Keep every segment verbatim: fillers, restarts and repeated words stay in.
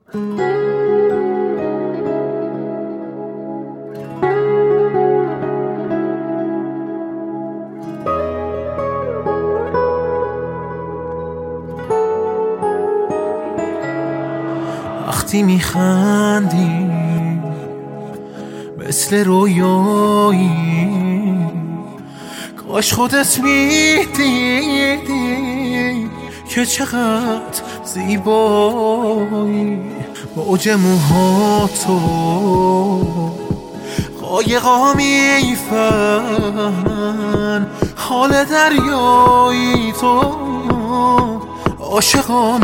وقتی میخندی مثل رویایی، کاش خودت میدیدی که چقدر زیبایی. موج موهاتو قایقا میفهمن، حال دریایی تو عاشقا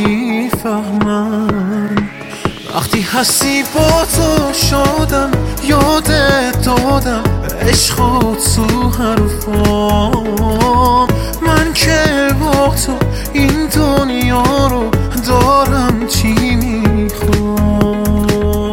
میفهمن. وقتی هستی با تو شادم، یادت دادم عشق و تو حرفام. من که با تو این دنیا رو دارم چی میخوام.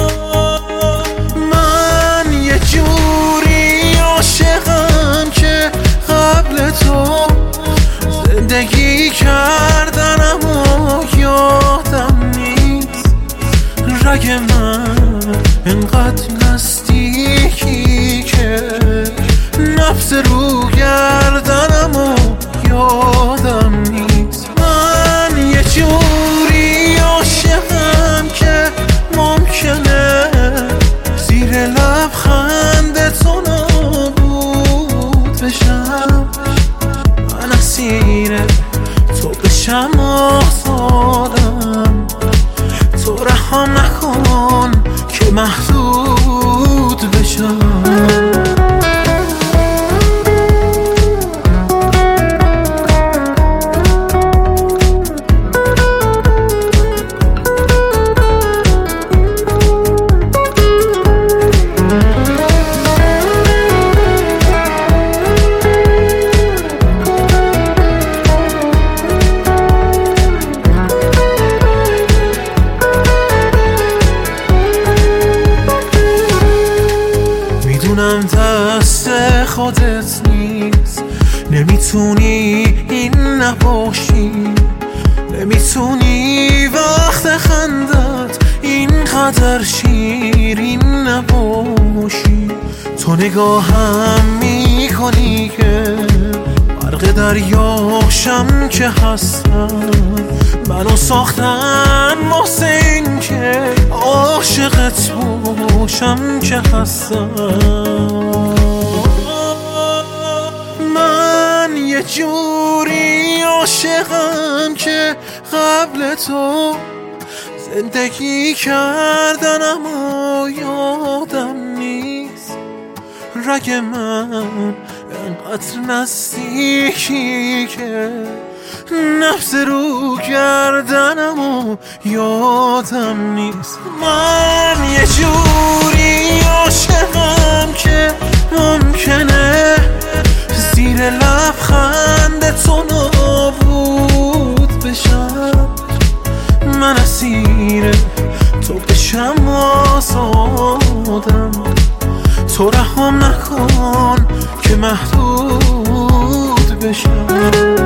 من یه جوری عاشقم که قبل تو زندگی کردن اما یادم نیست. رگ من انقدر نزدیکی که نفس رو گردنم و یادم نیست. من یه جوری عاشقم که ممکنه زیر لبخند تو نابود بشم. من اسیر تو بشم آزادم، تو رحم نکن که محدود بشم. میدونم دست خودت نیست، نمیتونی این نباشی، نمیتونی وقت خندت اینقدر شیرین نباشی. تو نگاهم میکنی که غرق دریاشم که هستم. منو ساختن واسه این که عاشقت باشم که هستم. من یه جوری عاشقم که قبل تو زندگی کردن اما یادم نیست. رگ من انقدر نزدیکی که نفس رو گردنم و یادم نیست. من یه جوری عاشقم که ممکنه زیر لبخند تو نابود بشم. من اسیر تو بشم آزادم، تو رحم نکن که محدود بشم.